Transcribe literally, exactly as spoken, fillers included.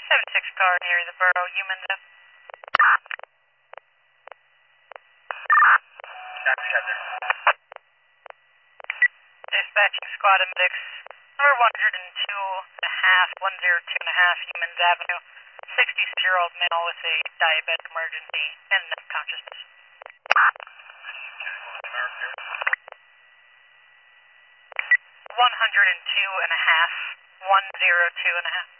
seventy-six car near the borough, human death. Dispatching squad and medics, number one oh two and a half, one oh two and a half, Humans Avenue, sixty-six-year-old male with a diabetic emergency and unconsciousness. one oh two and a half, one oh two and a half.